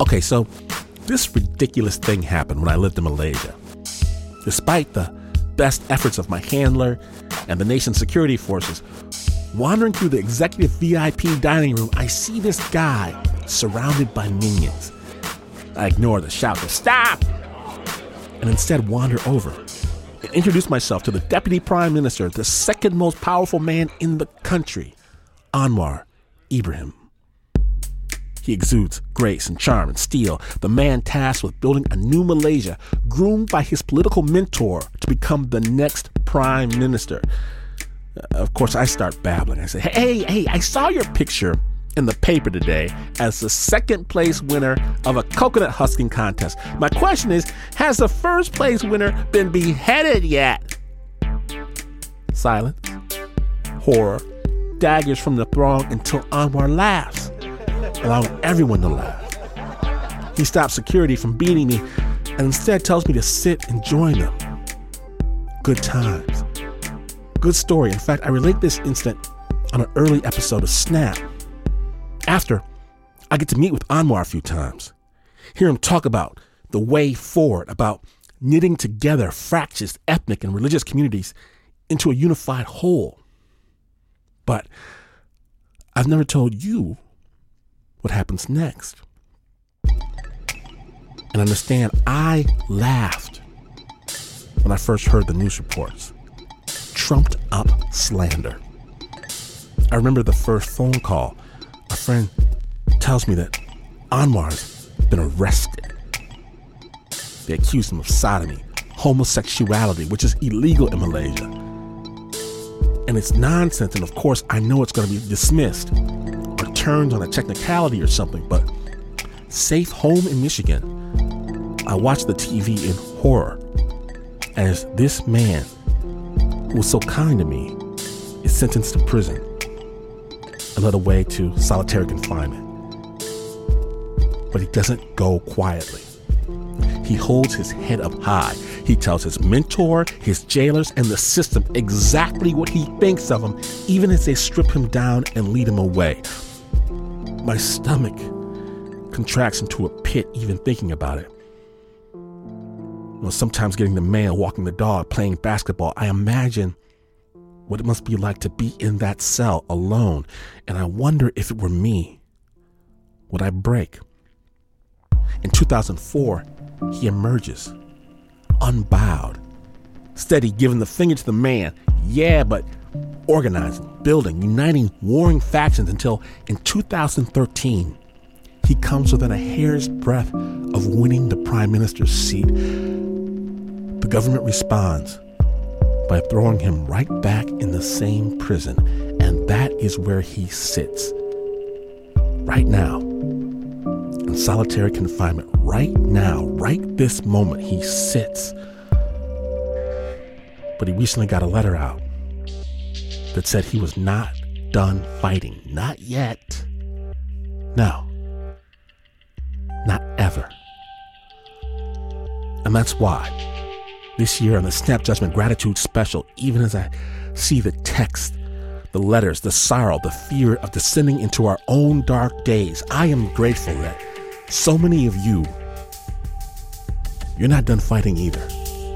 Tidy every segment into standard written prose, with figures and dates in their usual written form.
Okay, so this ridiculous thing happened when I lived in Malaysia. Despite the best efforts of my handler and the nation's security forces, wandering through the executive VIP dining room, I see this guy surrounded by minions. I ignore the shout to stop and instead wander over and introduce myself to the Deputy Prime Minister, the second most powerful man in the country, Anwar Ibrahim. He exudes grace and charm and steel, the man tasked with building a new Malaysia, groomed by his political mentor to become the next Prime Minister. Of course, I start babbling. I say, hey, I saw your picture in the paper today as the second place winner of a coconut husking contest. My question is, has the first place winner been beheaded yet? Silence, horror, daggers from the throng until Anwar laughs, allowing everyone to laugh. He stops security from beating me and instead tells me to sit and join them. Good times. Good story. In fact, I relate this incident on an early episode of Snap. After, I get to meet with Anwar a few times, hear him talk about the way forward, about knitting together fractious ethnic and religious communities into a unified whole. But I've never told you what happens next. And understand, I laughed when I first heard the news reports. Trumped up slander. I remember the first phone call. A friend tells me that Anwar's been arrested. They accused him of sodomy, homosexuality, which is illegal in Malaysia. And it's nonsense, and of course I know it's going to be dismissed or turned on a technicality or something, but safe home in Michigan, I watched the TV in horror as this man who was so kind to me is sentenced to prison and led away to solitary confinement. But he doesn't go quietly. He holds his head up high. He tells his mentor, his jailers, and the system exactly what he thinks of him, even as they strip him down and lead him away. My stomach contracts into a pit even thinking about it. Sometimes getting the mail, walking the dog, playing basketball, I imagine what it must be like to be in that cell alone. And I wonder if it were me, would I break? In 2004, he emerges, unbowed, steady, giving the finger to the man. Yeah, but organizing, building, uniting warring factions until in 2013, he comes within a hair's breadth of winning the prime minister's seat. The government responds by throwing him right back in the same prison, and that is where he sits. Right now, in solitary confinement, right now, right this moment, he sits. But he recently got a letter out that said he was not done fighting. Not yet. No. Not ever. And that's why this year on the Snap Judgment Gratitude Special, even as I see the text, the letters, the sorrow, the fear of descending into our own dark days, I am grateful that so many of you, you're not done fighting either.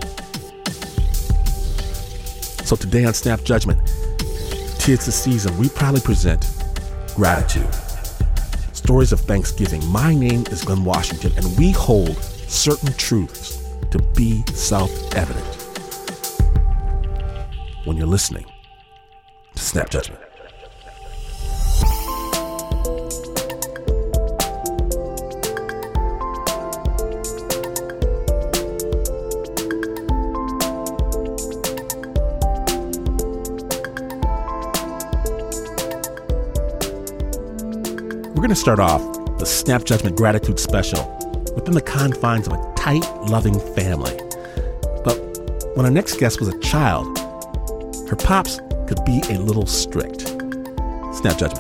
So today on Snap Judgment, 'tis the season, we proudly present Gratitude. Stories of Thanksgiving. My name is Glenn Washington, and we hold certain truths to be self-evident when you're listening to Snap Judgment. We're going to start off the Snap Judgment Gratitude Special within the confines of a tight, loving family. But when our next guest was a child, her pops could be a little strict. Snap Judgment.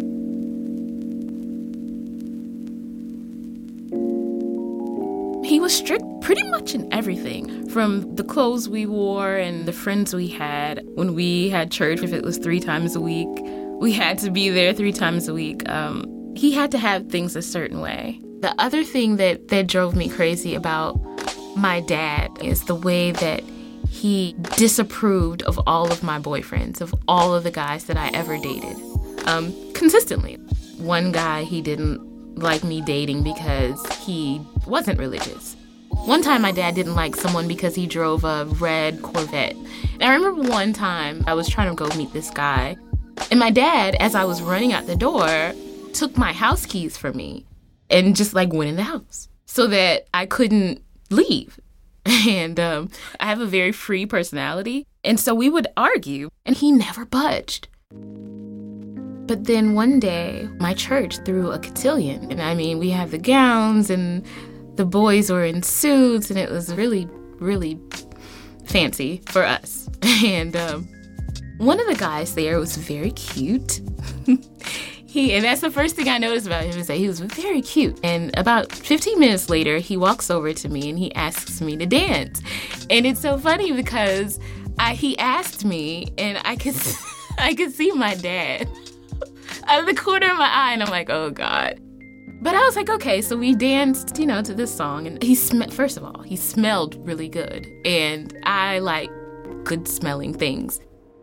He was was strict pretty much in everything, from the clothes we wore and the friends we had. When we had church, if it was 3 times a week, we had to be there 3 times a week. He had to have things a certain way. The other thing that drove me crazy about my dad is the way that he disapproved of all of my boyfriends, of all of the guys that I ever dated, consistently. One guy, he didn't like me dating because he wasn't religious. One time my dad didn't like someone because he drove a red Corvette. And I remember one time I was trying to go meet this guy, and my dad, as I was running out the door, took my house keys from me and just went in the house so that I couldn't leave. And I have a very free personality. And so we would argue, and he never budged. But then one day, my church threw a cotillion. And I mean, we had the gowns, and the boys were in suits, and it was really, really fancy for us. And one of the guys there was very cute. And that's the first thing I noticed about him, is that he was very cute. And about 15 minutes later, he walks over to me and he asks me to dance. And it's so funny because he asked me, and I could see my dad out of the corner of my eye, and I'm like, oh God. But I was like, okay, so we danced, to this song. And first of all, he smelled really good. And I like good smelling things.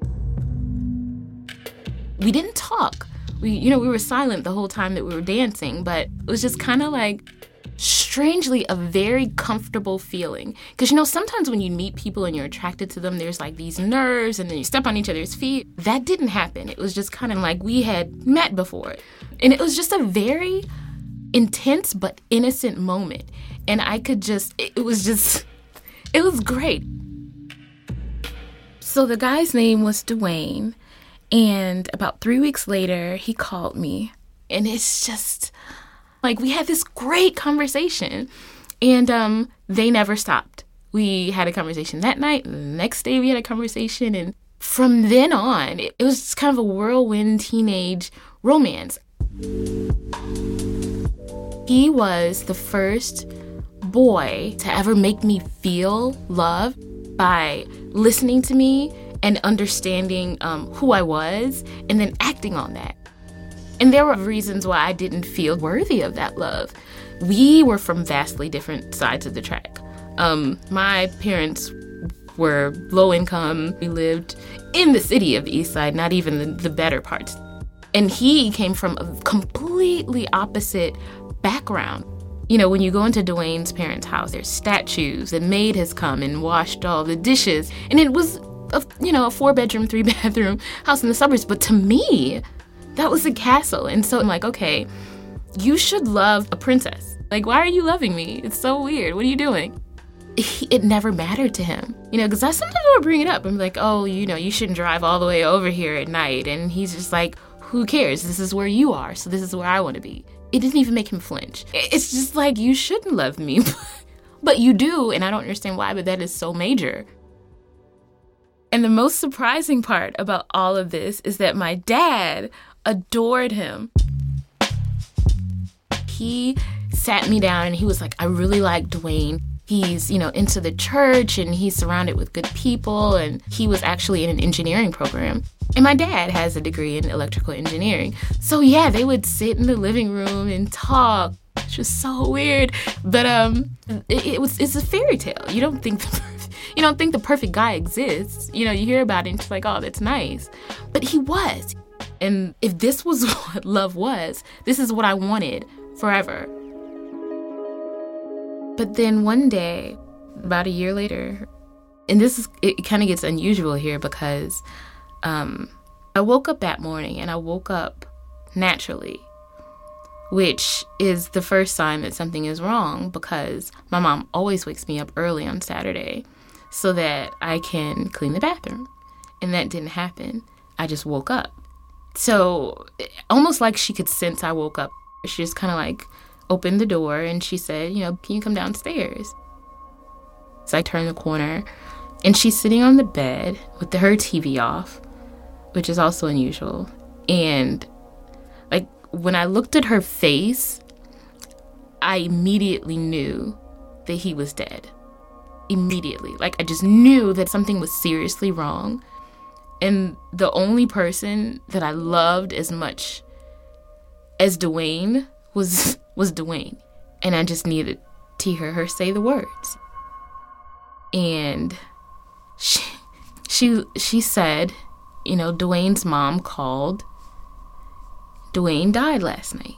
We didn't talk. We were silent the whole time that we were dancing, but it was just kind of strangely a very comfortable feeling. Because, sometimes when you meet people and you're attracted to them, there's these nerves, and then you step on each other's feet. That didn't happen. It was just kind of like we had met before. And it was just a very intense but innocent moment. And it was great. So the guy's name was Dwayne. And about 3 weeks later, he called me. And it's just we had this great conversation. And they never stopped. We had a conversation that night. And the next day we had a conversation. And from then on, it was just kind of a whirlwind teenage romance. He was the first boy to ever make me feel love by listening to me and understanding who I was, and then acting on that. And there were reasons why I didn't feel worthy of that love. We were from vastly different sides of the track. My parents were low income. We lived in the city of the East Side, not even the better parts. And he came from a completely opposite background. When you go into Dwayne's parents' house, there's statues. The maid has come and washed all the dishes. And it was a 4-bedroom, 3-bathroom house in the suburbs. But to me, that was a castle. And so I'm like, okay, you should love a princess. Why are you loving me? It's so weird. What are you doing? It never mattered to him. Because sometimes I would bring it up. I'm like, oh, you shouldn't drive all the way over here at night. And he's just like, who cares? This is where you are. So this is where I want to be. It didn't even make him flinch. It's just you shouldn't love me. But you do. And I don't understand why, but that is so major. And the most surprising part about all of this is that my dad adored him. He sat me down and he was like, I really like Dwayne. He's, into the church, and he's surrounded with good people, and he was actually in an engineering program. And my dad has a degree in electrical engineering. So yeah, they would sit in the living room and talk. It's just so weird. But it's a fairy tale. You don't think the perfect guy exists. You hear about it and it's like, oh, that's nice. But he was. And if this was what love was, this is what I wanted forever. But then one day, about a year later, and it kind of gets unusual here because I woke up that morning, and I woke up naturally, which is the first sign that something is wrong, because my mom always wakes me up early on Saturday so that I can clean the bathroom. And that didn't happen. I just woke up. So almost like she could sense I woke up. She just kind of opened the door and she said, can you come downstairs? So I turned the corner and she's sitting on the bed with her TV off, which is also unusual. And when I looked at her face, I immediately knew that he was dead. Immediately. Like, I just knew that something was seriously wrong. And the only person that I loved as much as Dwayne was Dwayne. And I just needed to hear her say the words. And she said, you know, Dwayne's mom called. Dwayne died last night.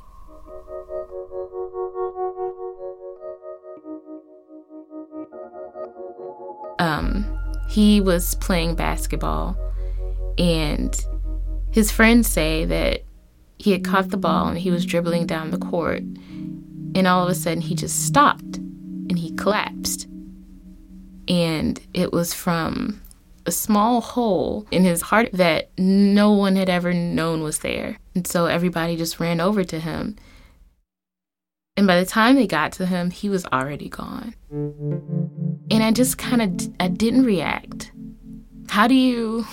He was playing basketball, and his friends say that he had caught the ball and he was dribbling down the court, and all of a sudden he just stopped and he collapsed. And it was from a small hole in his heart that no one had ever known was there. And so everybody just ran over to him. And by the time they got to him, he was already gone. And I just I didn't react. How do you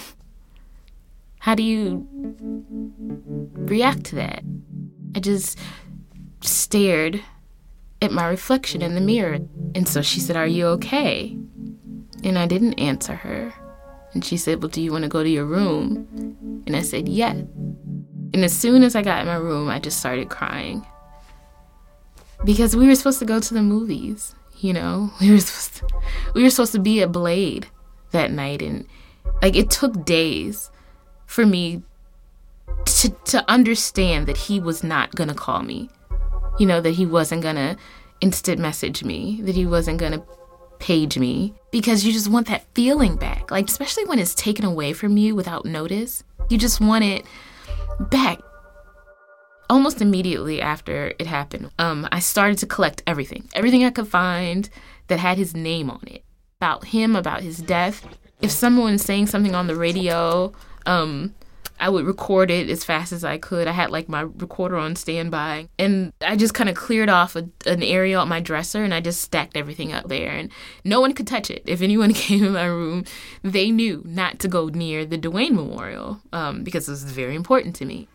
react to that? I just stared at my reflection in the mirror. And so she said, "Are you okay?" And I didn't answer her. And she said, "Well, do you want to go to your room?" And I said, "Yeah." And as soon as I got in my room, I just started crying. Because we were supposed to go to the movies, you know? We were supposed to be at Blade that night. And, like, it took days for me to understand that he was not going to call me. You know, that he wasn't going to instant message me, that he wasn't going to page me. Because you just want that feeling back. Like, especially when it's taken away from you without notice. You just want it back. Almost immediately after it happened, I started to collect everything I could find that had his name on it, about him, about his death. If someone was saying something on the radio, I would record it as fast as I could. I had, like, my recorder on standby, and I just kind of cleared off an area on my dresser, and I just stacked everything up there, and no one could touch it. If anyone came in my room, they knew not to go near the Dwayne Memorial, because it was very important to me.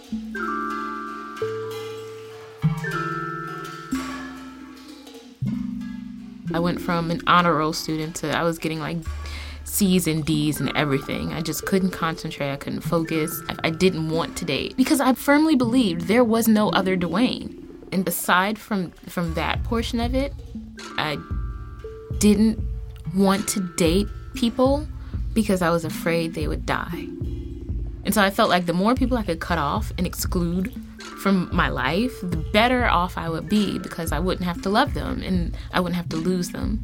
I went from an honor roll student to I was getting like C's and D's and everything. I just couldn't concentrate. I couldn't focus. I didn't want to date because I firmly believed there was no other Dwayne. And aside from that portion of it, I didn't want to date people because I was afraid they would die. And so I felt like the more people I could cut off and exclude from my life, the better off I would be because I wouldn't have to love them and I wouldn't have to lose them.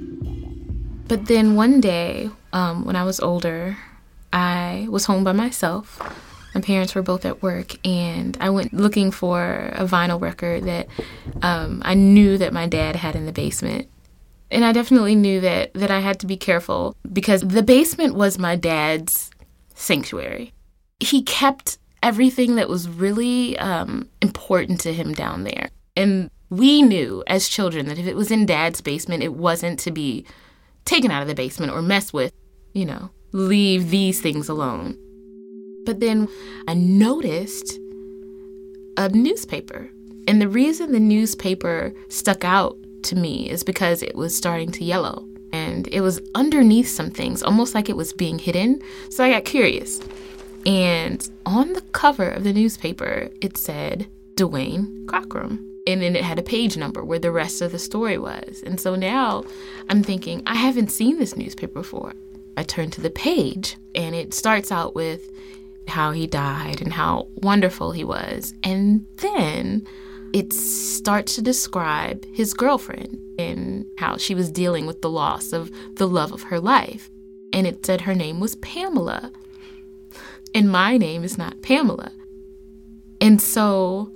But then one day, when I was older, I was home by myself. My parents were both at work, and I went looking for a vinyl record that I knew that my dad had in the basement. And I definitely knew that I had to be careful because the basement was my dad's sanctuary. He kept everything that was really important to him down there. And we knew as children that if it was in Dad's basement, it wasn't to be taken out of the basement or messed with, you know, leave these things alone. But then I noticed a newspaper. And the reason the newspaper stuck out to me is because it was starting to yellow. And it was underneath some things, almost like it was being hidden. So I got curious. And on the cover of the newspaper, it said Dwayne Cockrum. And then it had a page number where the rest of the story was. And so now I'm thinking, I haven't seen this newspaper before. I turn to the page, and it starts out with how he died and how wonderful he was. And then it starts to describe his girlfriend and how she was dealing with the loss of the love of her life. And it said her name was Pamela. And my name is not Pamela. And so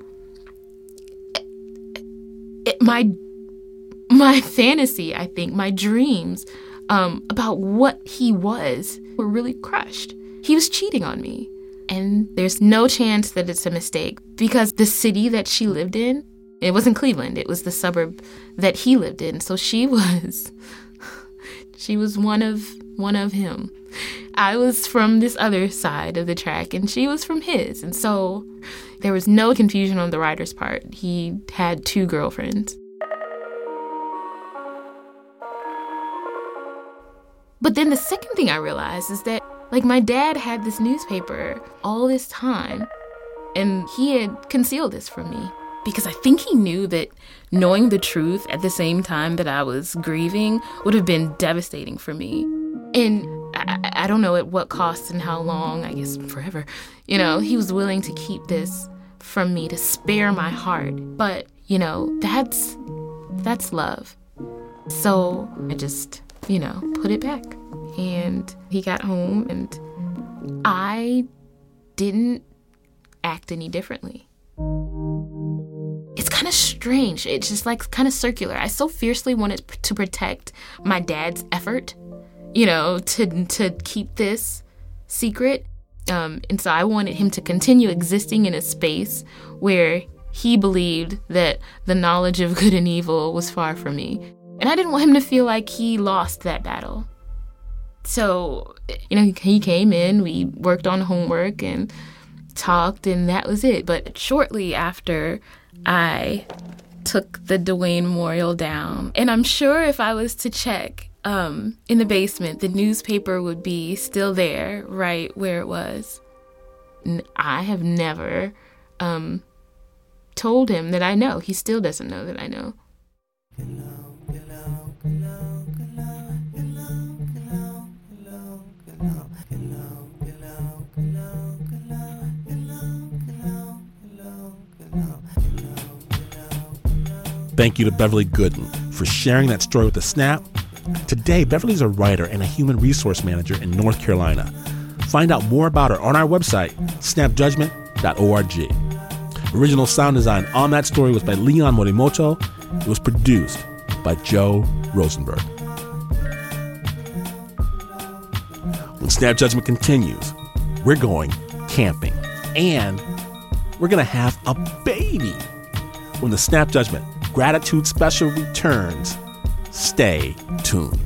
my fantasy, I think, my dreams about what he was were really crushed. He was cheating on me. And there's no chance that it's a mistake because the city that she lived in, it wasn't Cleveland, it was the suburb that he lived in. So she was one of him. I was from this other side of the track and she was from his. And so there was no confusion on the writer's part. He had two girlfriends. But then the second thing I realized is that, like, my dad had this newspaper all this time, and he had concealed this from me. Because I think he knew that knowing the truth at the same time that I was grieving would have been devastating for me. And I don't know at what cost and how long, I guess forever, he was willing to keep this from me to spare my heart. But, that's love. So I just, put it back. And he got home and I didn't act any differently. It's kind of strange. It's just like kind of circular. I so fiercely wanted to protect my dad's effort, to keep this secret. And so I wanted him to continue existing in a space where he believed that the knowledge of good and evil was far from me. And I didn't want him to feel like he lost that battle. So, he came in, we worked on homework and talked, and that was it. But shortly after, I took the Dwayne Memorial down. And I'm sure if I was to check in the basement, the newspaper would be still there, right where it was. And I have never told him that I know. He still doesn't know that I know. Thank you to Beverly Gooden for sharing that story with The Snap. Today, Beverly's a writer and a human resource manager in North Carolina. Find out more about her on our website, snapjudgment.org. Original sound design on that story was by Leon Morimoto. It was produced by Joe Rosenberg. When Snap Judgment continues, we're going camping. And we're going to have a baby. When the Snap Judgment Gratitude Special returns, stay tuned.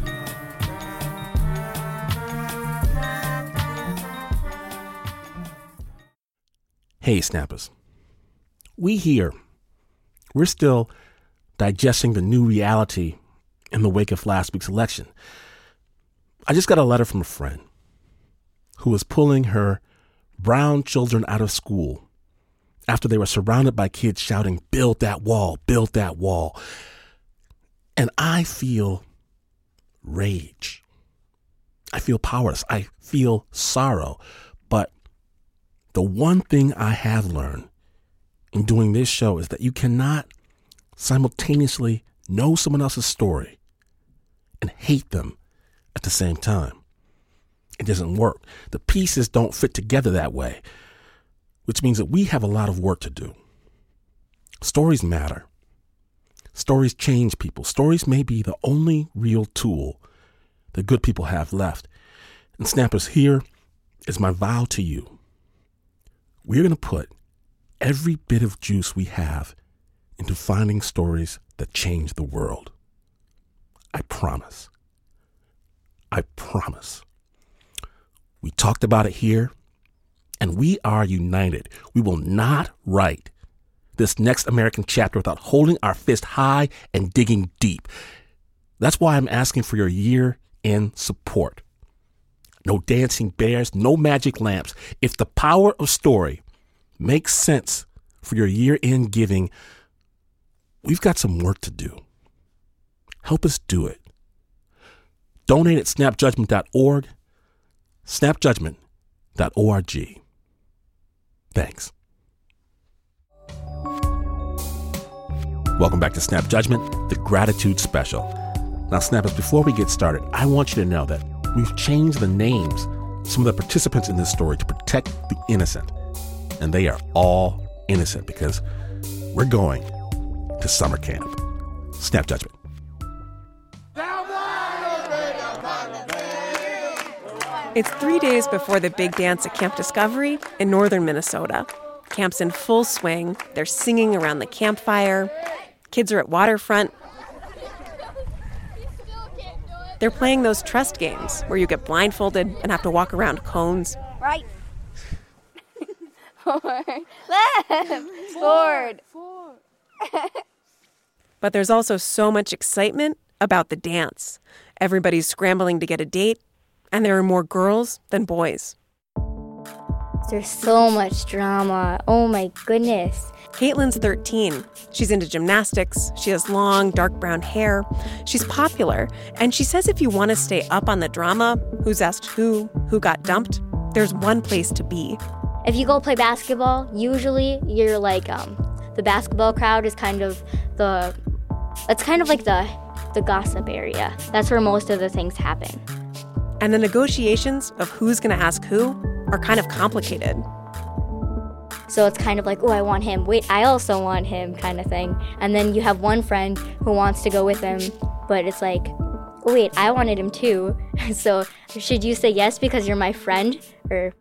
Hey, Snappers. We're still digesting the new reality in the wake of last week's election. I just got a letter from a friend who was pulling her brown children out of school after they were surrounded by kids shouting, "Build that wall, build that wall." And I feel rage. I feel powerless. I feel sorrow. But the one thing I have learned in doing this show is that you cannot simultaneously know someone else's story and hate them at the same time. It doesn't work. The pieces don't fit together that way, which means that we have a lot of work to do. Stories matter. Stories change people. Stories may be the only real tool that good people have left. And Snappers, here is my vow to you. We're going to put every bit of juice we have into finding stories that change the world. I promise. I promise. We talked about it here, and we are united. We will not write this next American chapter without holding our fist high and digging deep. That's why I'm asking for your year-end support. No dancing bears, no magic lamps. If the power of story makes sense for your year-end giving, we've got some work to do. Help us do it. Donate at snapjudgment.org, snapjudgment.org. Thanks. Welcome back to Snap Judgment, the Gratitude Special. Now, Snappers, before we get started, I want you to know that we've changed the names of some of the participants in this story to protect the innocent. And they are all innocent because we're going to summer camp. Snap Judgment. It's 3 days before the big dance at Camp Discovery in northern Minnesota. Camp's in full swing. They're singing around the campfire. Kids are at waterfront. They're playing those trust games where you get blindfolded and have to walk around cones. Right. Forward. Left. Forward. But there's also so much excitement about the dance. Everybody's scrambling to get a date. And there are more girls than boys. There's so much drama. Oh my goodness. Caitlin's 13. She's into gymnastics. She has long, dark brown hair. She's popular. And she says if you want to stay up on the drama, who's asked who got dumped, there's one place to be. If you go play basketball, usually you're like, the basketball crowd is kind of the gossip area. That's where most of the things happen. And the negotiations of who's going to ask who are kind of complicated. So it's kind of like, oh, I want him. Wait, I also want him kind of thing. And then you have one friend who wants to go with him, but it's like, oh, wait, I wanted him too. So should you say yes because you're my friend? Or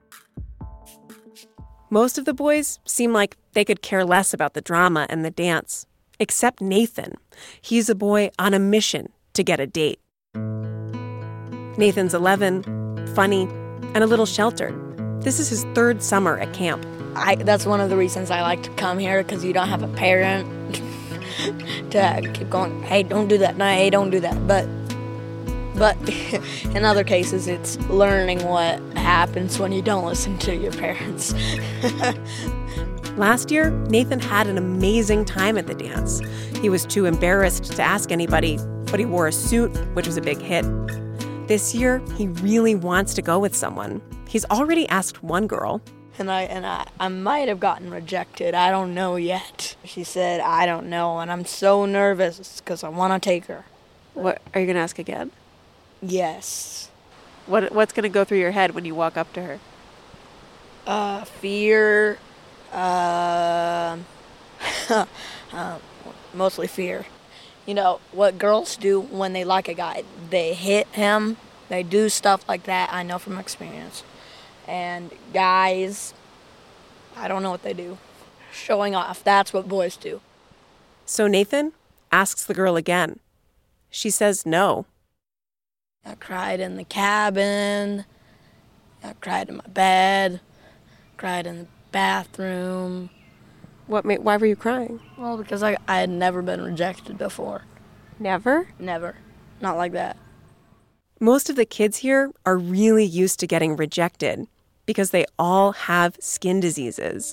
most of the boys seem like they could care less about the drama and the dance, except Nathan. He's a boy on a mission to get a date. Nathan's 11, funny, and a little sheltered. This is his third summer at camp. That's one of the reasons I like to come here, because you don't have a parent to keep going, hey, don't do that, no, hey, don't do that. But in other cases, it's learning what happens when you don't listen to your parents. Last year, Nathan had an amazing time at the dance. He was too embarrassed to ask anybody, but he wore a suit, which was a big hit. This year, he really wants to go with someone. He's already asked one girl. And I might have gotten rejected. I don't know yet. She said, I don't know, and I'm so nervous because I want to take her. What are you going to ask again? Yes. What's going to go through your head when you walk up to her? Fear. Mostly fear. You know, what girls do when they like a guy, they hit him, they do stuff like that, I know from experience. And guys, I don't know what they do. Showing off, that's what boys do. So Nathan asks the girl again. She says no. I cried in the cabin, I cried in my bed, cried in the bathroom. Why were you crying? Well, because I had never been rejected before. Never? Never. Not like that. Most of the kids here are really used to getting rejected because they all have skin diseases.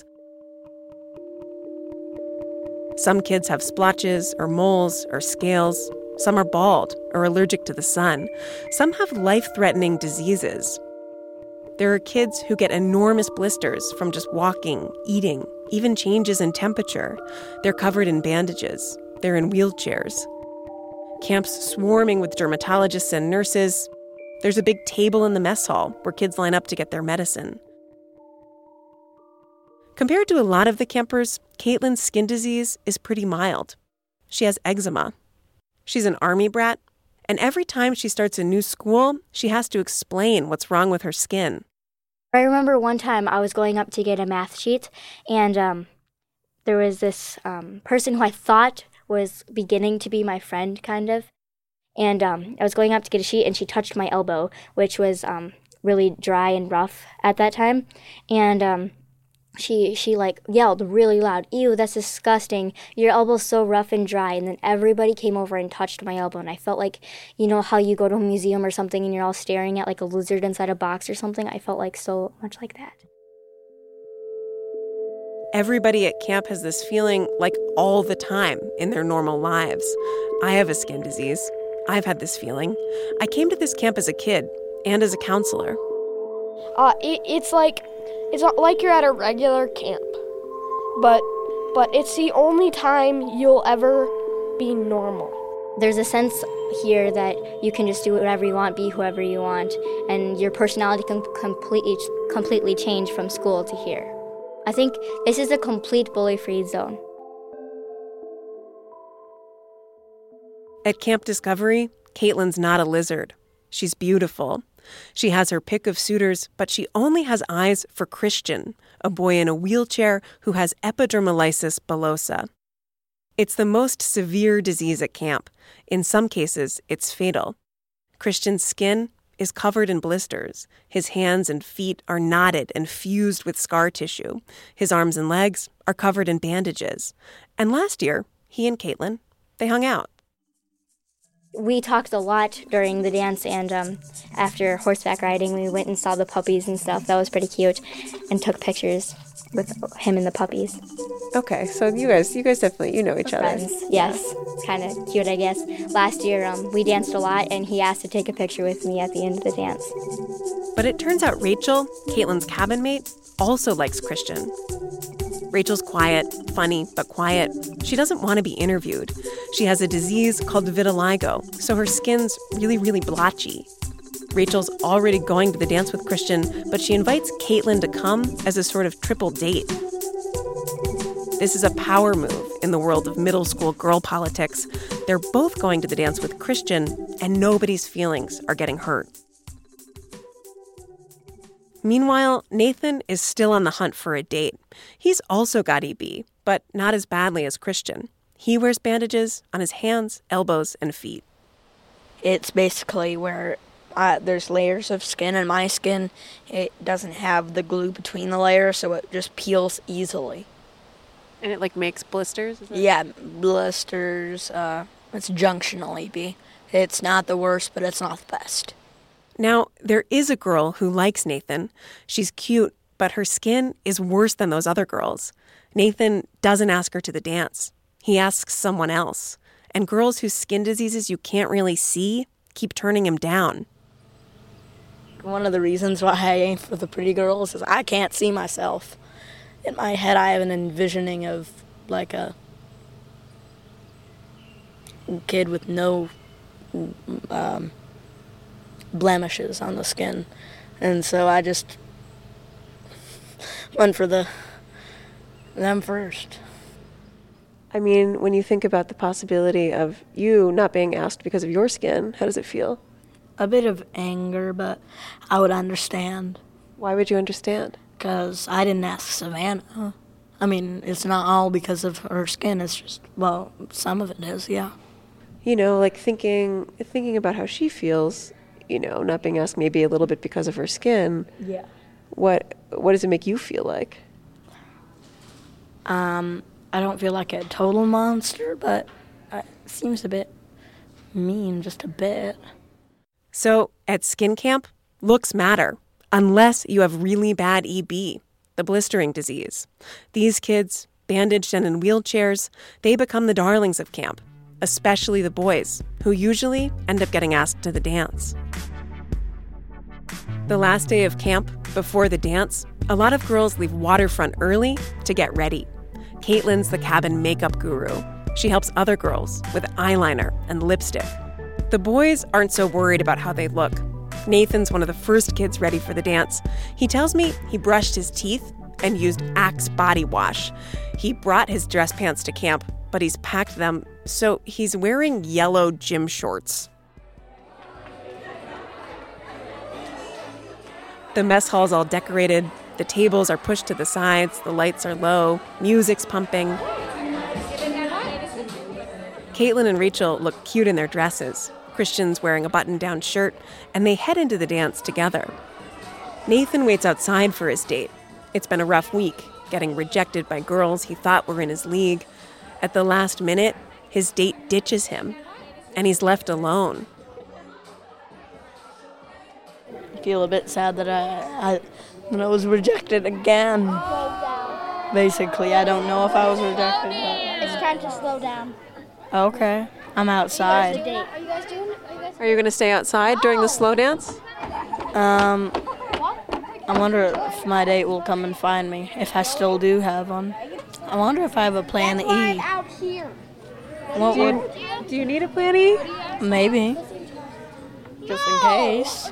Some kids have splotches or moles or scales. Some are bald or allergic to the sun. Some have life-threatening diseases. There are kids who get enormous blisters from just walking, eating, even changes in temperature. They're covered in bandages. They're in wheelchairs. Camp's swarming with dermatologists and nurses. There's a big table in the mess hall where kids line up to get their medicine. Compared to a lot of the campers, Caitlin's skin disease is pretty mild. She has eczema. She's an Army brat, and every time she starts a new school, she has to explain what's wrong with her skin. I remember one time I was going up to get a math sheet, and there was this person who I thought was beginning to be my friend, kind of. And I was going up to get a sheet, and she touched my elbow, which was really dry and rough at that time. And she like yelled really loud, "Ew, that's disgusting. Your elbow's so rough and dry." And then everybody came over and touched my elbow, and I felt like, you know how you go to a museum or something and you're all staring at like a lizard inside a box or something? I felt like so much like that. Everybody at camp has this feeling like all the time in their normal lives. I have a skin disease. I've had this feeling. I came to this camp as a kid and as a counselor. It's not like you're at a regular camp, but it's the only time you'll ever be normal. There's a sense here that you can just do whatever you want, be whoever you want, and your personality can completely change from school to here. I think this is a complete bully-free zone. At Camp Discovery, Caitlin's not a lizard. She's beautiful. She has her pick of suitors, but she only has eyes for Christian, a boy in a wheelchair who has epidermolysis bullosa. It's the most severe disease at camp. In some cases, it's fatal. Christian's skin is covered in blisters. His hands and feet are knotted and fused with scar tissue. His arms and legs are covered in bandages. And last year, he and Caitlin, they hung out. We talked a lot during the dance, and after horseback riding, we went and saw the puppies and stuff. That was pretty cute, and took pictures with him and the puppies. Okay, so you guys definitely, you know each other. Friends, yes. It's kind of cute, I guess. Last year, we danced a lot, and he asked to take a picture with me at the end of the dance. But it turns out Rachel, Caitlin's cabin mate, also likes Christian. Rachel's quiet, funny, but quiet. She doesn't want to be interviewed. She has a disease called vitiligo, so her skin's really, really blotchy. Rachel's already going to the dance with Christian, but she invites Caitlin to come as a sort of triple date. This is a power move in the world of middle school girl politics. They're both going to the dance with Christian, and nobody's feelings are getting hurt. Meanwhile, Nathan is still on the hunt for a date. He's also got EB, but not as badly as Christian. He wears bandages on his hands, elbows, and feet. It's basically where there's layers of skin, and my skin, it doesn't have the glue between the layers, so it just peels easily. And it, makes blisters? Yeah, blisters. It's junctional EB. It's not the worst, but it's not the best. Now, there is a girl who likes Nathan. She's cute, but her skin is worse than those other girls. Nathan doesn't ask her to the dance. He asks someone else. And girls whose skin diseases you can't really see keep turning him down. One of the reasons why I aim for the pretty girls is I can't see myself. In my head, I have an envisioning of, a kid with no blemishes on the skin. And so I just went for them first. I mean, when you think about the possibility of you not being asked because of your skin, how does it feel? A bit of anger, but I would understand. Why would you understand? Because I didn't ask Savannah. I mean, it's not all because of her skin. It's just, some of it is, yeah. Thinking about how she feels, not being asked maybe a little bit because of her skin. Yeah. What does it make you feel like? I don't feel like a total monster, but it seems a bit mean, just a bit. So at skin camp, looks matter, unless you have really bad EB, the blistering disease. These kids, bandaged and in wheelchairs, they become the darlings of camp, especially the boys, who usually end up getting asked to the dance. The last day of camp, before the dance, a lot of girls leave Waterfront early to get ready. Caitlin's the cabin makeup guru. She helps other girls with eyeliner and lipstick. The boys aren't so worried about how they look. Nathan's one of the first kids ready for the dance. He tells me he brushed his teeth and used Axe body wash. He brought his dress pants to camp, but he's packed them, so he's wearing yellow gym shorts. The mess hall's all decorated. The tables are pushed to the sides, the lights are low, music's pumping. Caitlin and Rachel look cute in their dresses. Christian's wearing a button-down shirt, and they head into the dance together. Nathan waits outside for his date. It's been a rough week, getting rejected by girls he thought were in his league. At the last minute, his date ditches him, and he's left alone. I feel a bit sad that I was rejected again. Basically, I don't know if I was rejected. But It's time to slow down. Okay, I'm outside. Are you guys doing it? Are you going to stay outside during the slow dance? I wonder if my date will come and find me, if I still do have one. I wonder if I have a plan E. Out here. Do you need a plan E? Maybe. Just in case.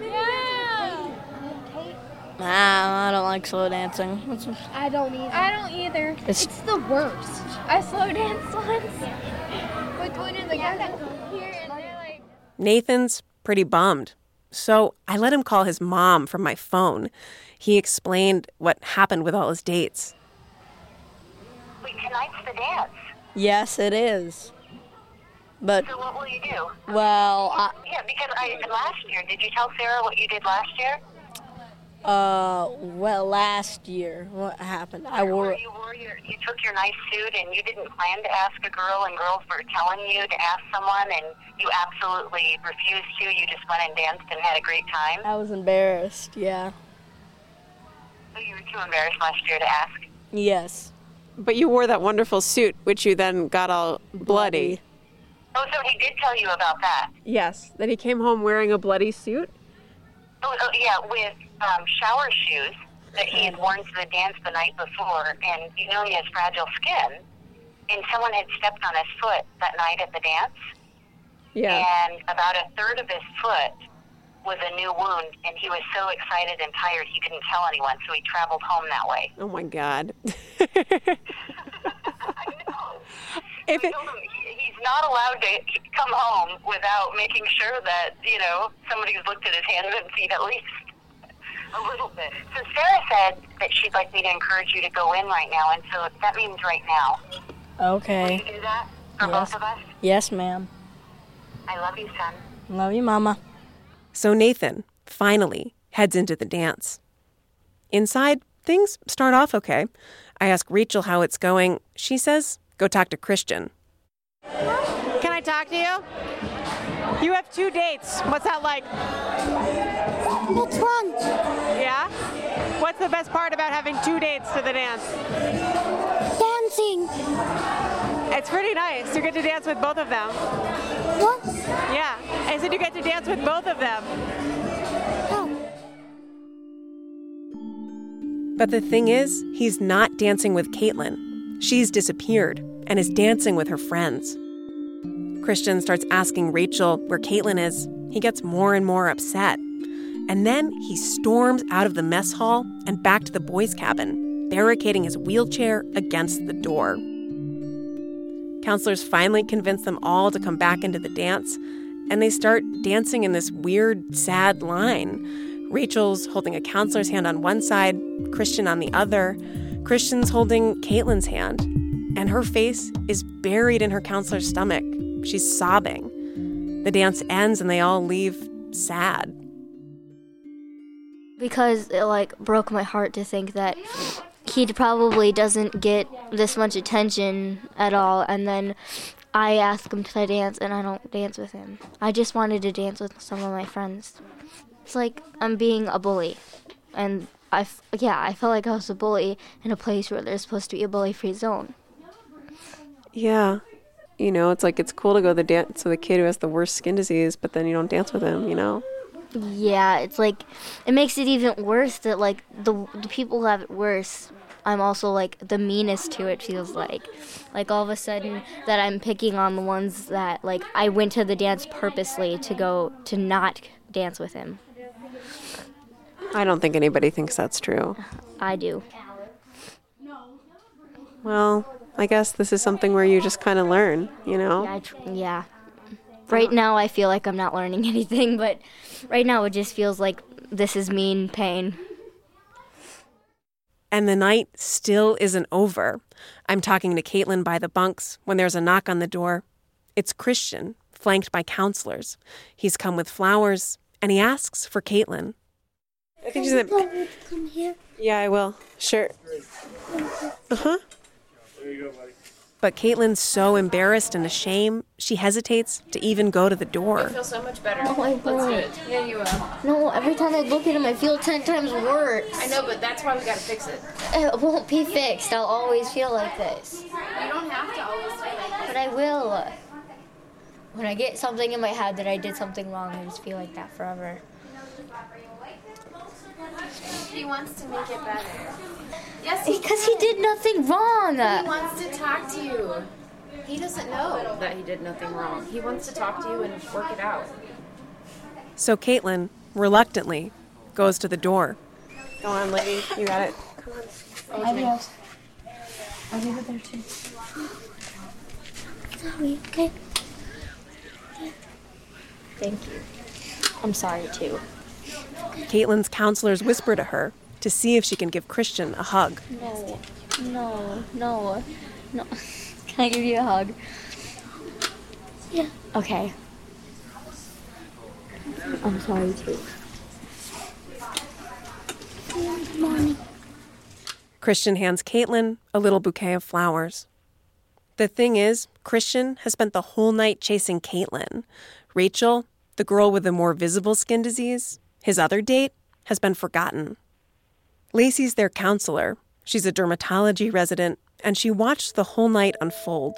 Nah, I don't like slow dancing. I don't either. It's the worst. I slow danced once. With one of the girls that go here and they're like... Nathan's pretty bummed. So I let him call his mom from my phone. He explained what happened with all his dates. Wait, tonight's the dance. Yes, it is. But, So what will you do? well, Yeah, because last year, did you tell Sarah what you did last year? Well, last year, what happened? You took your nice suit and you didn't plan to ask a girl, and girls were telling you to ask someone, and you absolutely refused to. You just went and danced and had a great time. I was embarrassed, yeah. So you were too embarrassed last year to ask. Yes. But you wore that wonderful suit, which you then got all bloody. Oh, so he did tell you about that? Yes, that he came home wearing a bloody suit? Oh yeah, with shower shoes that he had worn to the dance the night before, and you know he has fragile skin, and someone had stepped on his foot that night at the dance. Yeah. And about a third of his foot was a new wound, and he was so excited and tired he didn't tell anyone, so he traveled home that way. Oh my God. I know. If We it, told him he's not allowed to come home without making sure that, you know, somebody's looked at his hands and feet at least a little bit. So Sarah said that she'd like me to encourage you to go in right now, and so that means right now. Okay. Will you do that for Yes. both of us? Yes, ma'am. I love you, son. Love you, Mama. So Nathan, finally, heads into the dance. Inside, things start off okay. I ask Rachel how it's going. She says, go talk to Christian. Can I talk to you? You have 2 dates. What's that like? It's fun. Yeah? What's the best part about having 2 dates to the dance? Dancing. It's pretty nice. You get to dance with both of them. What? Yeah. I said you get to dance with both of them. Oh. But the thing is, he's not dancing with Caitlin. She's disappeared and is dancing with her friends. Christian starts asking Rachel where Caitlin is. He gets more and more upset. And then he storms out of the mess hall and back to the boys' cabin, barricading his wheelchair against the door. Counselors finally convince them all to come back into the dance, and they start dancing in this weird, sad line. Rachel's holding a counselor's hand on one side, Christian on the other. Christian's holding Caitlin's hand, and her face is buried in her counselor's stomach. She's sobbing. The dance ends, and they all leave sad. Because it broke my heart to think that he probably doesn't get this much attention at all, and then I ask him to dance and I don't dance with him. I just wanted to dance with some of my friends. It's like I'm being a bully, and I felt like I was a bully in a place where there's supposed to be a bully-free zone. Yeah. You know, it's like it's cool to go to the dance with a kid who has the worst skin disease, but then you don't dance with him, you know? Yeah, it's like, it makes it even worse that, the people who have it worse, I'm also, the meanest to, it feels like. All of a sudden, that I'm picking on the ones that, I went to the dance purposely to not dance with him. I don't think anybody thinks that's true. I do. Well, I guess this is something where you just kind of learn, you know? Yeah. Right now, I feel like I'm not learning anything, but right now it just feels like this is mean pain. And the night still isn't over. I'm talking to Caitlin by the bunks when there's a knock on the door. It's Christian, flanked by counselors. He's come with flowers, and he asks for Caitlin. I think she's Come here. Yeah, I will. Sure. Uh-huh. There you go, buddy. But Caitlin's so embarrassed and ashamed, she hesitates to even go to the door. I feel so much better. No, I won't. Let's do it. Yeah, you will. No, every time I look at him, I feel 10 times worse. I know, but that's why we gotta fix it. It won't be fixed. I'll always feel like this. You don't have to always feel like this. But I will. When I get something in my head that I did something wrong, I just feel like that forever. He wants to make it better. Yes, Because he did nothing wrong. He wants to talk to you. He doesn't know that he did nothing wrong. He wants to talk to you and work it out. So Caitlin, reluctantly, goes to the door. Go on, lady. You got it. Come on. Adios. I'll leave it there too. Sorry, okay? Thank you. I'm sorry, too. Caitlin's counselors whisper to her to see if she can give Christian a hug. No. Can I give you a hug? Yeah. Okay. I'm sorry, too. Good morning. Christian hands Caitlin a little bouquet of flowers. The thing is, Christian has spent the whole night chasing Caitlin. Rachel, the girl with the more visible skin disease, his other date, has been forgotten. Lacey's their counselor. She's a dermatology resident, and she watched the whole night unfold.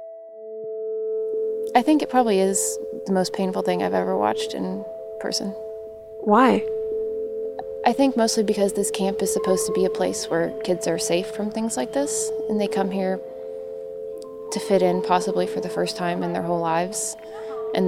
I think it probably is the most painful thing I've ever watched in person. Why? I think mostly because this camp is supposed to be a place where kids are safe from things like this, and they come here to fit in possibly for the first time in their whole lives. And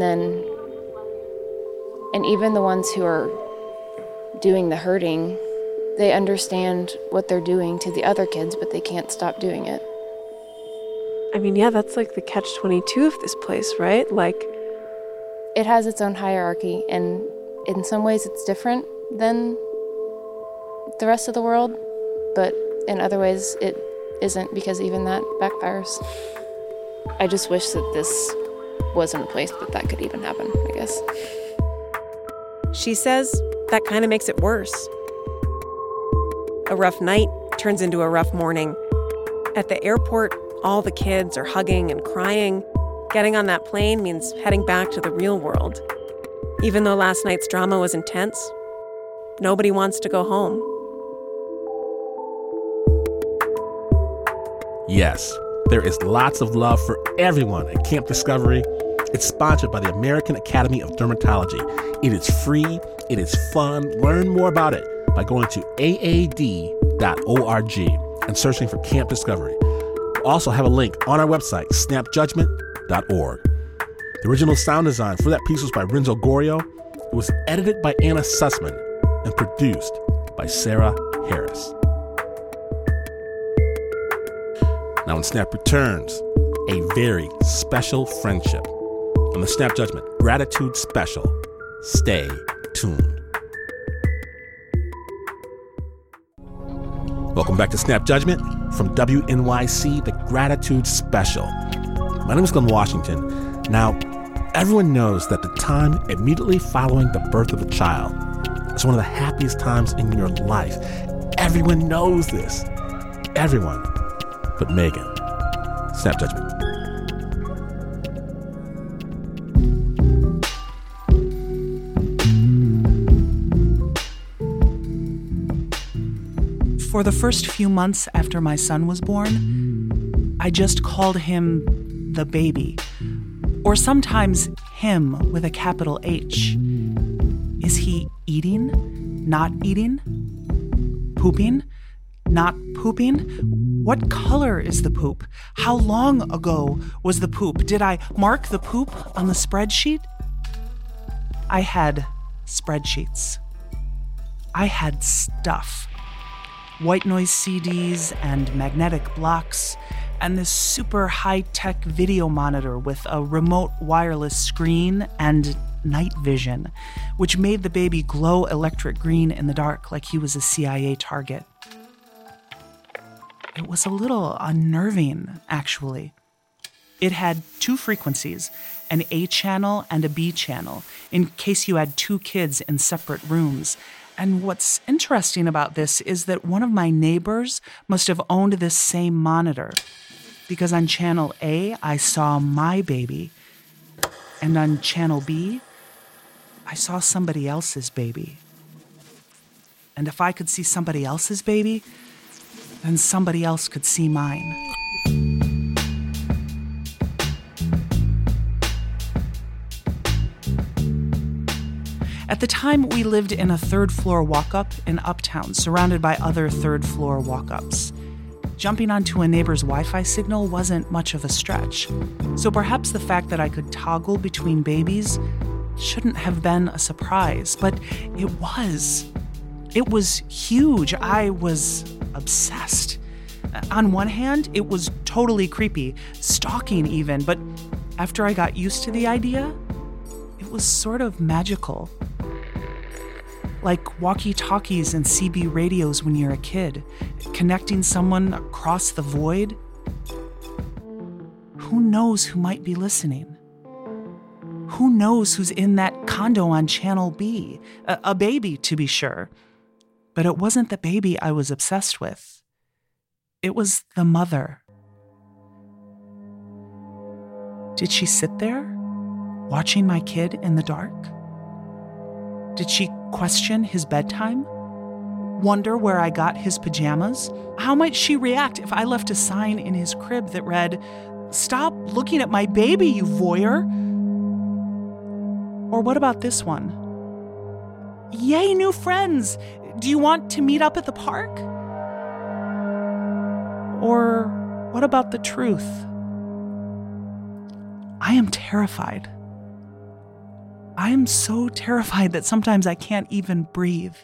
even the ones who are doing the hurting, they understand what they're doing to the other kids, but they can't stop doing it. I mean, yeah, that's like the catch-22 of this place, right? Like, it has its own hierarchy, and in some ways it's different than the rest of the world, but in other ways it isn't, because even that backfires. I just wish that this wasn't a place that could even happen, I guess. She says that kind of makes it worse. A rough night turns into a rough morning. At the airport, all the kids are hugging and crying. Getting on that plane means heading back to the real world. Even though last night's drama was intense, nobody wants to go home. Yes, there is lots of love for everyone at Camp Discovery. It's sponsored by the American Academy of Dermatology. It is free. It is fun. Learn more about it by going to aad.org and searching for Camp Discovery. We'll also have a link on our website, snapjudgment.org. The original sound design for that piece was by Renzo Gorio. It was edited by Anna Sussman and produced by Sarah Harris. Now, when Snap returns, a very special friendship. On the Snap Judgment Gratitude Special. Stay tuned. Welcome back to Snap Judgment from WNYC, the Gratitude Special. My name is Glenn Washington. Now, everyone knows that the time immediately following the birth of a child is one of the happiest times in your life. Everyone knows this. Everyone but Megan. Snap Judgment. For the first few months after my son was born, I just called him the baby, or sometimes him with a capital H. Is he eating? Not eating? Pooping? Not pooping? What color is the poop? How long ago was the poop? Did I mark the poop on the spreadsheet? I had spreadsheets. I had stuff. White noise CDs and magnetic blocks, and this super high-tech video monitor with a remote wireless screen and night vision, which made the baby glow electric green in the dark like he was a CIA target. It was a little unnerving, actually. It had two frequencies, an A channel and a B channel, in case you had two kids in separate rooms. And what's interesting about this is that one of my neighbors must have owned this same monitor, because on channel A, I saw my baby, and on channel B, I saw somebody else's baby. And if I could see somebody else's baby, then somebody else could see mine. At the time, we lived in a third-floor walk-up in Uptown, surrounded by other third-floor walk-ups. Jumping onto a neighbor's Wi-Fi signal wasn't much of a stretch, so perhaps the fact that I could toggle between babies shouldn't have been a surprise, but it was. It was huge. I was obsessed. On one hand, it was totally creepy, stalking even, but after I got used to the idea, it was sort of magical. Like walkie-talkies and CB radios when you're a kid, connecting someone across the void. Who knows who might be listening? Who knows who's in that condo on Channel B? A baby, to be sure. But it wasn't the baby I was obsessed with. It was the mother. Did she sit there, watching my kid in the dark? Did she question his bedtime? Wonder where I got his pajamas? How might she react if I left a sign in his crib that read, "Stop looking at my baby, you voyeur"? Or what about this one? "Yay, new friends! Do you want to meet up at the park?" Or what about the truth? I am terrified. I am so terrified that sometimes I can't even breathe.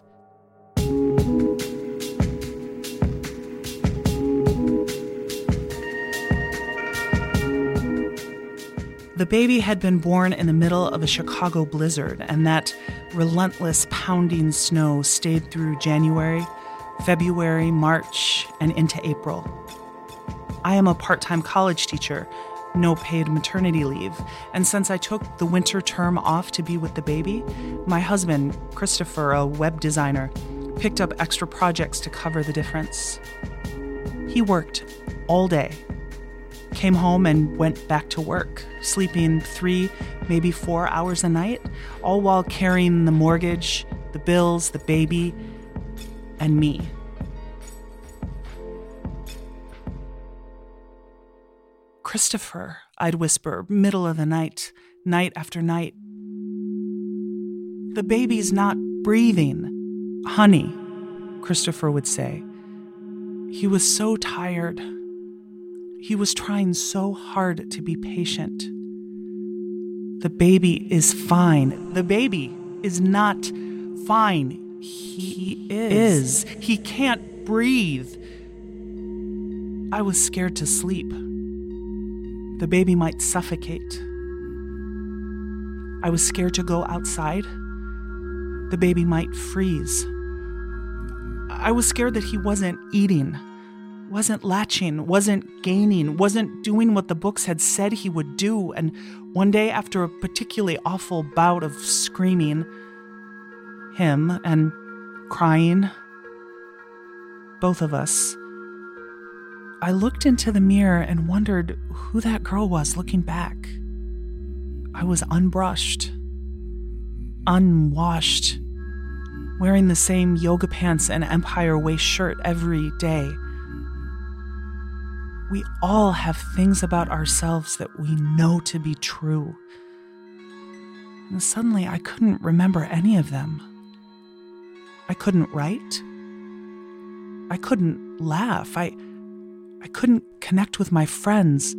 The baby had been born in the middle of a Chicago blizzard, and that relentless pounding snow stayed through January, February, March, and into April. I am a part-time college teacher, no paid maternity leave, and since I took the winter term off to be with the baby, my husband, Christopher, a web designer, picked up extra projects to cover the difference. He worked all day, came home and went back to work, sleeping 3, maybe 4 hours a night, all while carrying the mortgage, the bills, the baby, and me. "Christopher," I'd whisper, middle of the night, night after night. "The baby's not breathing." "Honey," Christopher would say. He was so tired. He was trying so hard to be patient. "The baby is fine." "The baby is not fine. He is. He can't breathe." I was scared to sleep. The baby might suffocate. I was scared to go outside. The baby might freeze. I was scared that he wasn't eating, wasn't latching, wasn't gaining, wasn't doing what the books had said he would do. And one day, after a particularly awful bout of screaming, him and crying, both of us, I looked into the mirror and wondered who that girl was looking back. I was unbrushed, unwashed, wearing the same yoga pants and Empire waist shirt every day. We all have things about ourselves that we know to be true. And suddenly I couldn't remember any of them. I couldn't write. I couldn't laugh. I couldn't connect with my friends.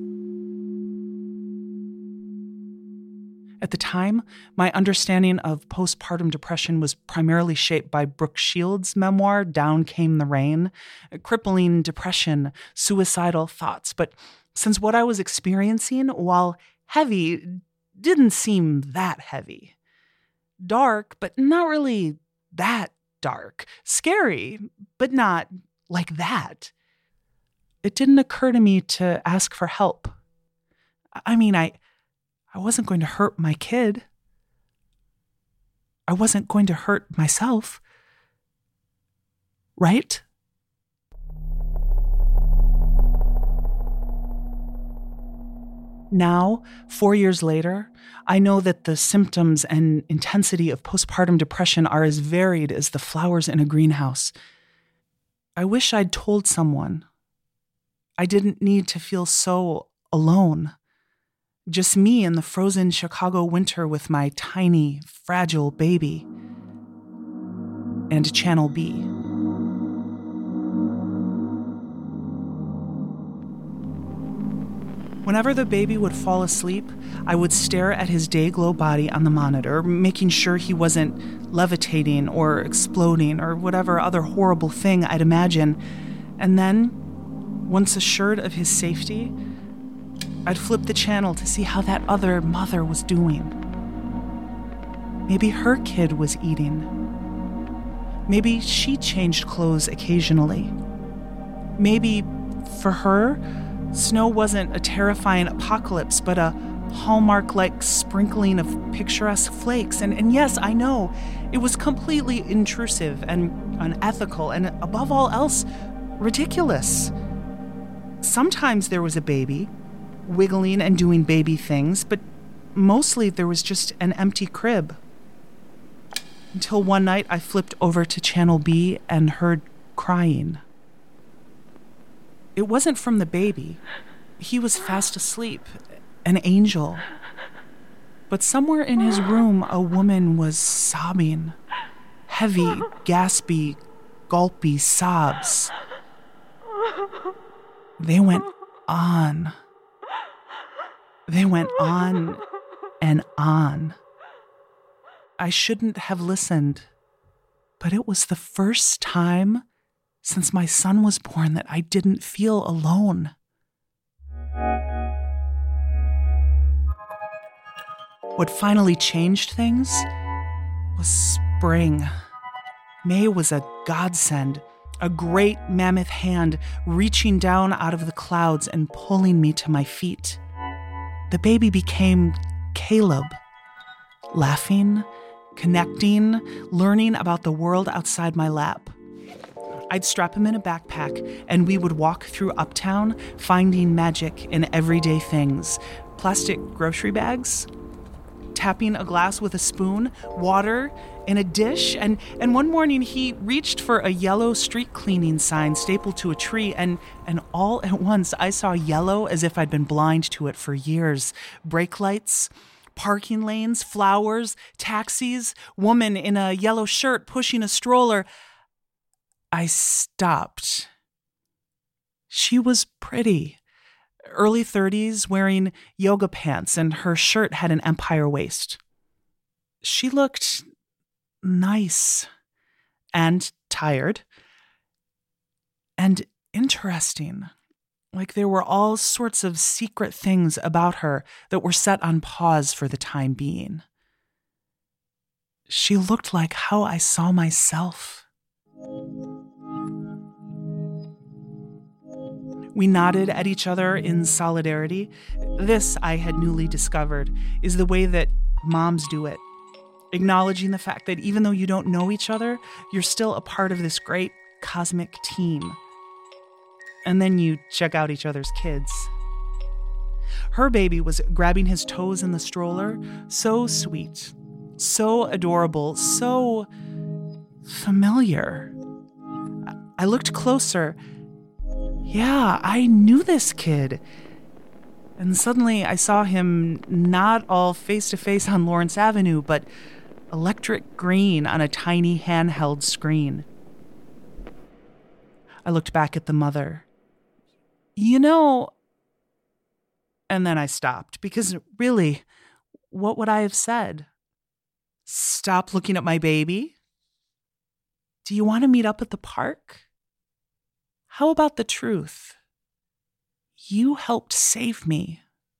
At the time, my understanding of postpartum depression was primarily shaped by Brooke Shields' memoir, Down Came the Rain, crippling depression, suicidal thoughts. But since what I was experiencing, while heavy, didn't seem that heavy. Dark, but not really that dark. Scary, but not like that. It didn't occur to me to ask for help. I mean, I wasn't going to hurt my kid. I wasn't going to hurt myself. Right? Now, 4 years later, I know that the symptoms and intensity of postpartum depression are as varied as the flowers in a greenhouse. I wish I'd told someone. I didn't need to feel so alone. Just me in the frozen Chicago winter with my tiny, fragile baby. And Channel B. Whenever the baby would fall asleep, I would stare at his day-glow body on the monitor, making sure he wasn't levitating or exploding or whatever other horrible thing I'd imagine. And then, once assured of his safety, I'd flip the channel to see how that other mother was doing. Maybe her kid was eating. Maybe she changed clothes occasionally. Maybe, for her, snow wasn't a terrifying apocalypse, but a Hallmark-like sprinkling of picturesque flakes. And yes, I know, it was completely intrusive and unethical and, above all else, ridiculous. Sometimes there was a baby, wiggling and doing baby things, but mostly there was just an empty crib. Until one night I flipped over to Channel B and heard crying. It wasn't from the baby. He was fast asleep, an angel. But somewhere in his room, a woman was sobbing. Heavy, gaspy, gulpy sobs. They went on. They went on and on. I shouldn't have listened, but it was the first time since my son was born that I didn't feel alone. What finally changed things was spring. May was a godsend, a great mammoth hand reaching down out of the clouds and pulling me to my feet. The baby became Caleb, laughing, connecting, learning about the world outside my lap. I'd strap him in a backpack, and we would walk through Uptown, finding magic in everyday things. Plastic grocery bags, tapping a glass with a spoon, water in a dish, and one morning he reached for a yellow street cleaning sign stapled to a tree, and all at once I saw yellow as if I'd been blind to it for years. Brake lights, parking lanes, flowers, taxis, woman in a yellow shirt pushing a stroller. I stopped. She was pretty. Early 30s, wearing yoga pants, and her shirt had an empire waist. She looked nice and tired and interesting. Like there were all sorts of secret things about her that were set on pause for the time being. She looked like how I saw myself. We nodded at each other in solidarity. This, I had newly discovered, is the way that moms do it. Acknowledging the fact that even though you don't know each other, you're still a part of this great cosmic team. And then you check out each other's kids. Her baby was grabbing his toes in the stroller, so sweet, so adorable, so familiar. I looked closer. Yeah, I knew this kid. And suddenly I saw him not all face-to-face on Lawrence Avenue, but electric green on a tiny handheld screen. I looked back at the mother. You know, and then I stopped, because really, what would I have said? Stop looking at my baby? Do you want to meet up at the park? How about the truth? You helped save me.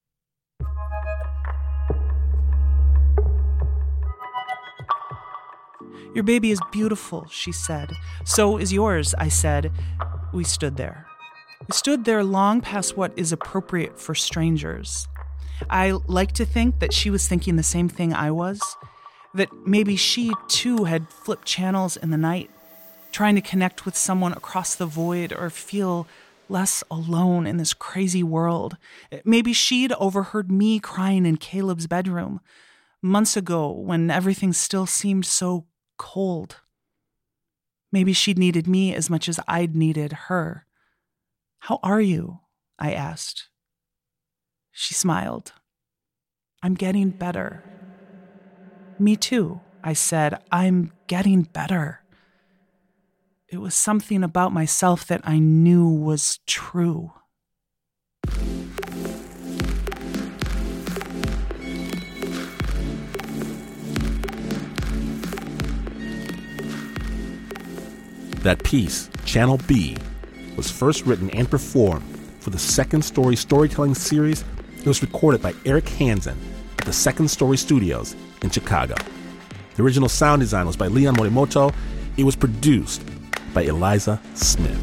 Your baby is beautiful, she said. So is yours, I said. We stood there. We stood there long past what is appropriate for strangers. I like to think that she was thinking the same thing I was, that maybe she, too, had flipped channels in the night, trying to connect with someone across the void or feel less alone in this crazy world. Maybe she'd overheard me crying in Caleb's bedroom months ago when everything still seemed so cold. Maybe she'd needed me as much as I'd needed her. How are you? I asked. She smiled. I'm getting better. Me too, I said. I'm getting better. It was something about myself that I knew was true. That piece, Channel B, was first written and performed for the Second Story storytelling series. It was recorded by Eric Hansen at the Second Story Studios in Chicago. The original sound design was by Leon Morimoto. It was produced by Eliza Smith.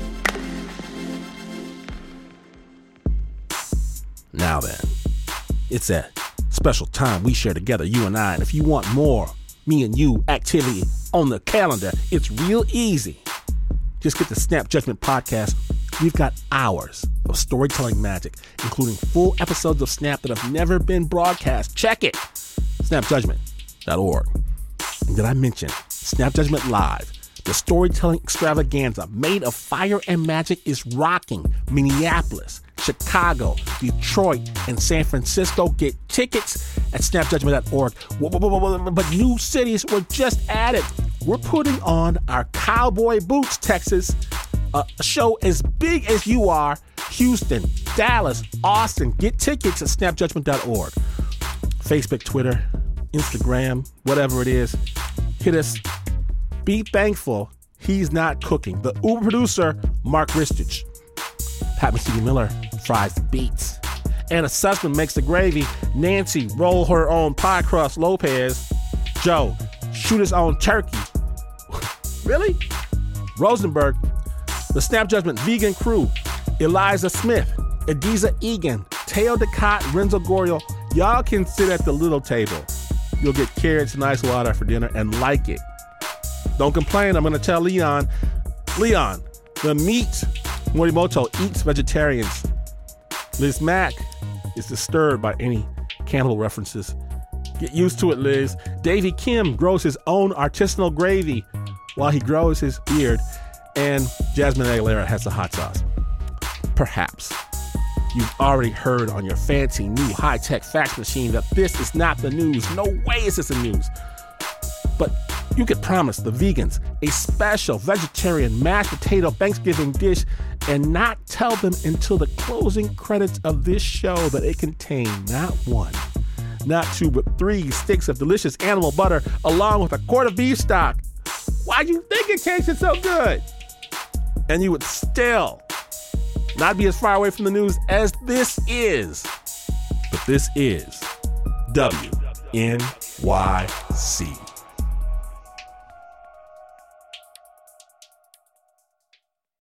Now then, It's a special time we share together, you and I. And if you want more me and you activity on the calendar, it's real easy. Just get the Snap Judgment podcast. We've got hours of storytelling magic, including full episodes of Snap that have never been broadcast. Check it. snapjudgment.org. And did I mention Snap Judgment Live? The storytelling extravaganza made of fire and magic is rocking Minneapolis, Chicago, Detroit, and San Francisco. Get tickets at snapjudgment.org. But new cities were just added. We're putting on our Cowboy Boots, Texas, a show as big as you are. Houston, Dallas, Austin. Get tickets at snapjudgment.org. Facebook, Twitter, Instagram, whatever it is. Hit us. Be thankful he's not cooking. The Uber producer, Mark Ristich. Pat Mesiti-Miller fries the beats. Anna Sussman makes the gravy. Nancy roll her own pie crust. Lopez. Joe shoot his own turkey. Really? Rosenberg. The Snap Judgment vegan crew. Eliza Smith. Adiza Egan. Teo DeCott. Renzo Gorio. Y'all can sit at the little table. You'll get carrots and ice water for dinner and like it. Don't complain. I'm going to tell Leon, the meat Morimoto eats vegetarians. Liz Mack is disturbed by any cannibal references. Get used to it, Liz. Davey Kim grows his own artisanal gravy while he grows his beard. And Jasmine Aguilera has the hot sauce. Perhaps you've already heard on your fancy new high-tech fax machine that this is not the news. No way is this the news. But you could promise the vegans a special vegetarian mashed potato Thanksgiving dish and not tell them until the closing credits of this show that it contained not one, not two, but 3 sticks of delicious animal butter along with a quart of beef stock. Why do you think it tasted so good? And you would still not be as far away from the news as this is. But this is WNYC.